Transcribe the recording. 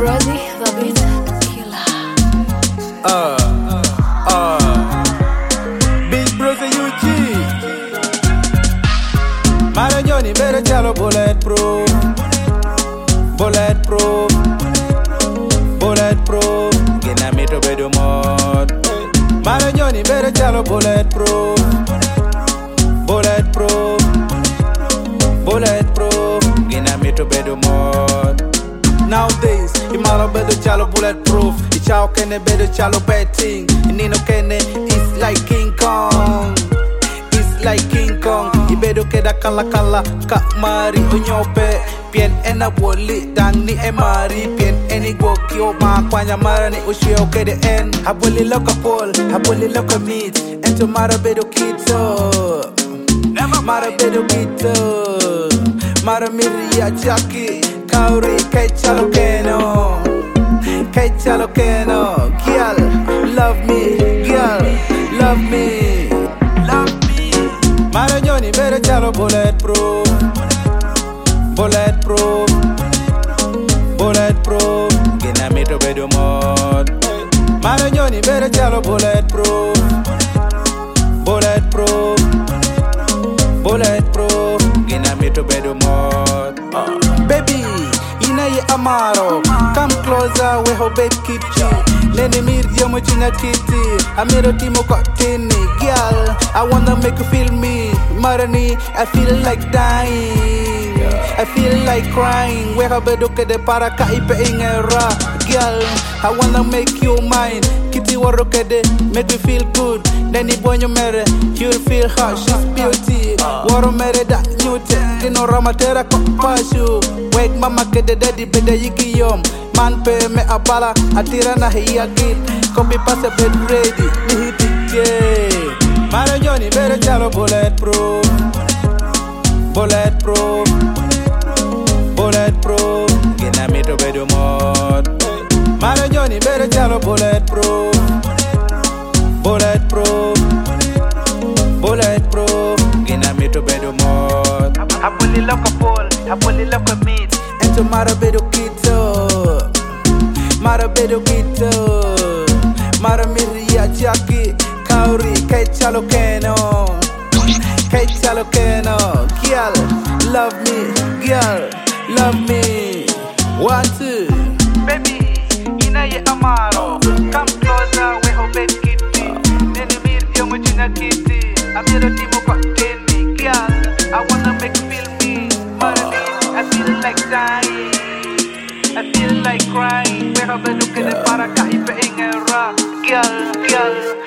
Brody, the beat killer. Big Brother UG. Maranyoni bere chalo bulletproof. Bulletproof. Bulletproof. Gina mito bedo mod. Maranyoni bere chalo bulletproof. Bulletproof. Bulletproof. Gina mito bedo mod. Nowadays, imalo bedo chalo bulletproof. Ichao kene bedo chalo betting. Nino kene is like King Kong. It's like King Kong. Ibedo keda kala kala ka mari onyope. Pien ena woli dang ni emari. Pien eni gokyo ma kwanya mara ni ushio kede en. Haboli loka pol, haboli loka meat. Ento mara bedo kito. Mara bedo kito. Mara miria chaki. Kauri kay chalo keno. Kay chalo keno. Girl, love me. Girl, love me. Love me. Maranyoni bere chalo bulletproof. Bulletproof. Bulletproof. Gina mito bedo mod. Maranyoni bere chalo bulletproof. Bulletproof. Bulletproof. Gina mito bedo mod. Baby, ina ye amaro. Come closer, we ho babe keep you. Leni mirdio mo china kitty. Amiro timo kotini. Girl, I wanna make you feel me. Marani, I feel like dying. I feel like crying. We have beduke de para kaipe ingera. Girl, I wanna make you mine. Kitty waroke de make you feel good. Leni bonyo mere, you'll feel hot. She's beauty. Waro mere da nyute. Kino ramatera kopashu. Wake mama kede daddy beda yiki yom. Man pe me abala atira na hiya git. Copy pass a bed ready. Ni hit it. Maranyoni bere chalo bulletproof. Bulletproof. Bulletproof. Gina mito bedo mod. Maranyoni bere chalo bulletproof. Bulletproof. Bulletproof. Gina mito bedo mod. Haboli loka pol, haboli loka meat. Ento mara bedo kito. Mara bedo kito. Mara miria chaki. Kauri kay chalo keno. Kay chalo keno. Girl, love me. Girl, love me. 1, 2. Baby, ina ye amaro. Come closer, we ho babe kitty. Nene mirdio mo china kitty. Amiro timo kotini. Girl, I wanna make you feel me. Marani, I feel like dying. I feel like crying. We ho beduke de para kaipe ingera. Girl, girl.